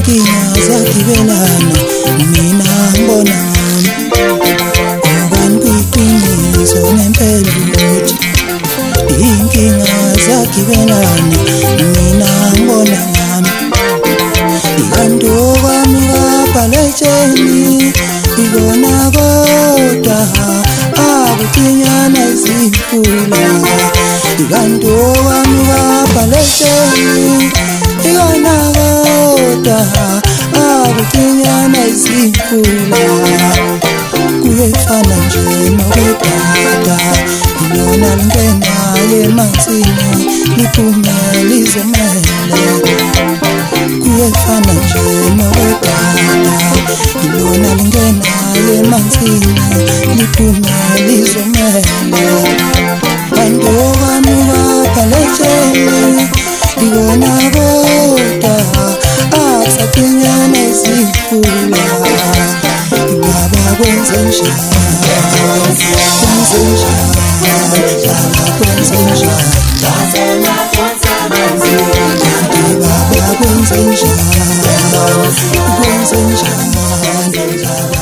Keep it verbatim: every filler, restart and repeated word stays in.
inkinga ziyagibelana mina ngibona ngami okani kuyiqiniso ngempela ukuthi inkinga ziyagibelana mina ngibona ngami ikanti okwami kabhaletsheni ikona kodwa akuthinyana izimfula ikanti okwami kabhaletsheni ikona kodwa akuthinyana izimfula kuyefana nje nokwedada ilona lingenayo emanzini liphume lizomele kuyefana nje nokwedada ilona lingenayo emanzini liphume lizomele kanti okwami kabhaletsheni ikona kodwa akusathinyana izimfula ingaba kwenze njani kwenze njani baba kwenze njani baba kwenze njani kwenze njani